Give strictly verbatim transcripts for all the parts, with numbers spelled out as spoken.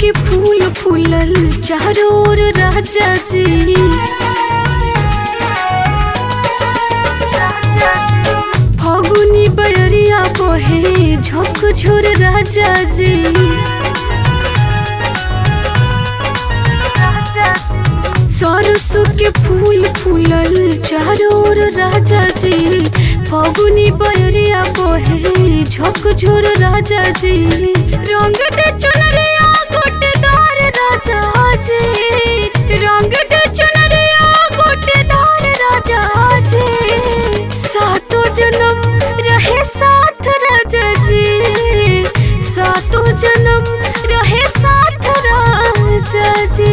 के फूल फूलल चारों ओर राजा जी। फागुनी बयरिया बहे झकझोर राजा जी। सरसों के फूल फूलल चारों ओर राजा जी। फागुनी बयरिया बहे झकझोर राजा जी। रंग दे चुनरिया गोटेदार राजा जी। रंग दे चुनरिया गोटेदार राजा जी। सातों जन्म रहे साथ राजा जी। सातों जन्म रहे साथ राजा जी।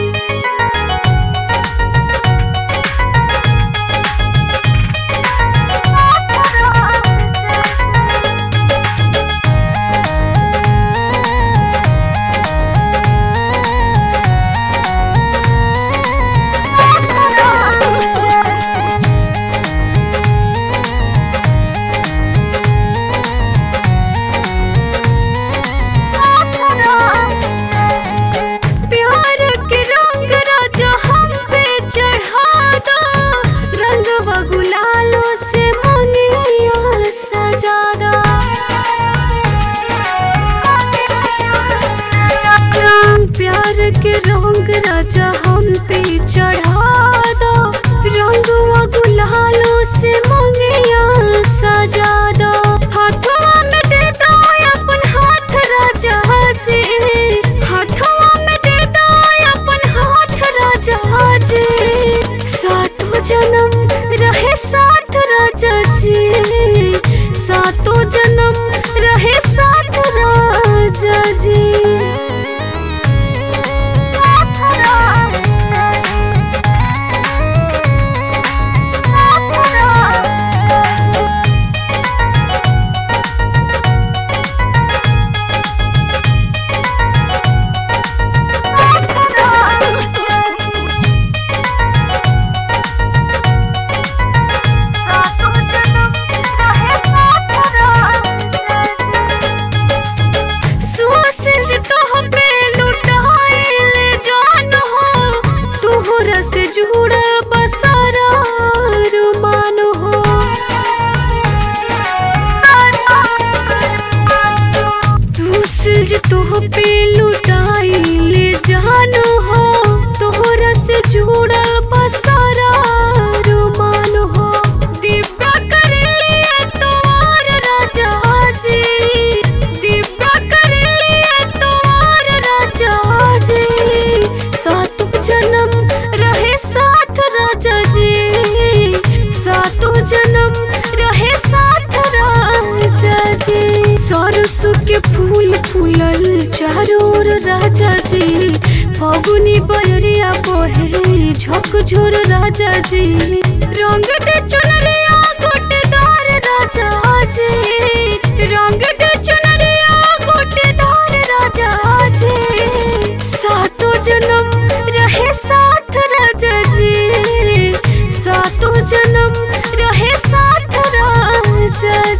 के रंग राजा हम पे चढ़ा दो। रंगवा गुलालों से मंगिया सजा दो। हाथवा में दे दो अपन हाथ राजा जी। हाथवा में दे दो अपन हाथ राजा जी। सातों जन्म रहे साथ राजा जी। सातों जन्म रहे साथ राजा जी। से जुड़ा बसारा रुमान हो। तू सिल तो पे लुटाई ले जानो हो। तोहरा से जुड़ा बसारा रुमान हो। दिव्या कर लिए तोर राजा जी। दिव्या कर लिए तोर राजा जी। सातों जन्म रहे साथ राजा जी। सातों जन्म रहे साथ राजा जी। सरसों के फूल फूलल चारों ओर राजा जी। फागुनी बयरिया बहे झकझोर राजा जी। रंग दे चुनरिया गोटेदार राजा जी। रंग दे चुनरिया गोटेदार राजा जी। सातों जन्म रहे साथ राजा जी। सातों जन्म रहे साथ राजा